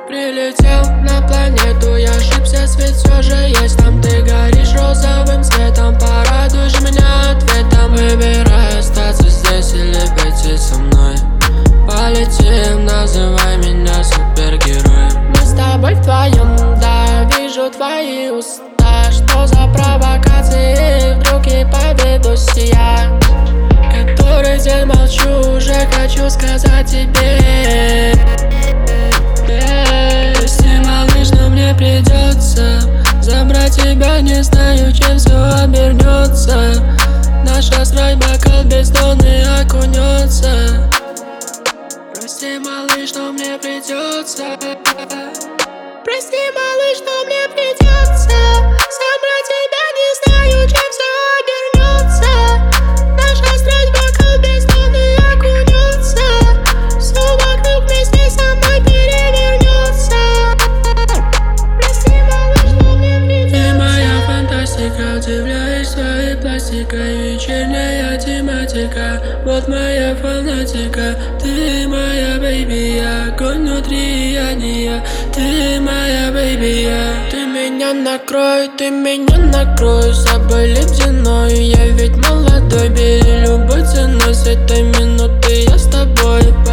Прилетел на планету, я ошибся, свет все же есть там. Ты горишь розовым светом, порадуешь меня ответом. Выбирай остаться здесь или пойти со мной. Полетим, называй меня супергероем. Мы с тобой вдвоем, да, вижу твои уста. Что за провокации, вдруг и поведусь я. Который день молчу, уже хочу сказать тебе. Прости, малыш, но мне придется забрать тебя, не знаю, чем все обернется. Наша страсть бокал бездонный окунется. Прости, малыш, но мне придется. Прости, малыш, но мне придется забрать тебя, не знаю, чем все обернется. Наша страсть бокал бездонный окунется. Все вокруг вместе со мной перевернется. Прости, малыш, но мне придется. Ты моя фантастика, удивляешь своей пластикой. Вечерняя тематика, вот моя фанатика. Ты моя бэйби, я огонь внутри, я не я. Ты моя бэйби, я. Ты меня накрой собой ледяной. Я ведь молодой, бери любой ценой. С этой минуты я с тобой.